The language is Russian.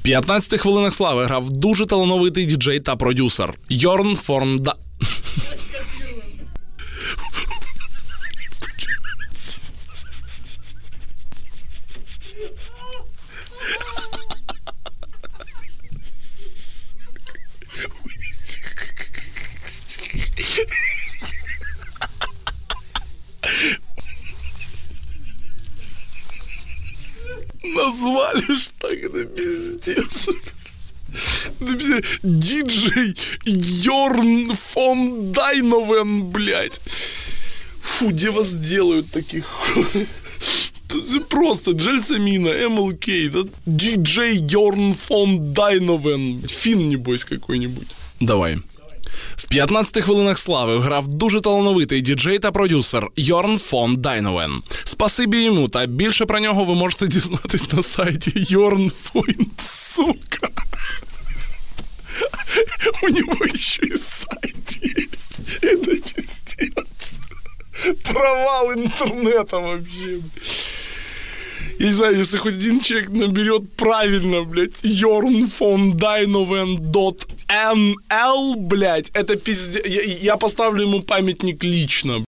15 хвилинах слави грав дуже талановитий діджей та продюсер Йорн фон Да... Назвали ж так, это пиздец. Диджей Йорн фон Дайновен, блядь. Фу, где вас делают таких? Просто Джельсамина, МЛК, да? Диджей Йорн фон Дайновен. Фин, небось, какой-нибудь. Давай. В 15 хвилинах слави грав дуже талановитий діджей та продюсер Йорн фон Дайновен. Спасибі йому, та більше про нього ви можете дізнатись на сайті Йорнфойнд, сука. У него еще и сайт есть. Это пиздец. Провал интернета вообще. Я не знаю, если хоть один человек наберет правильно, блядь, jornfondайновен.nl, блядь, это пиздец. Я поставлю ему памятник лично.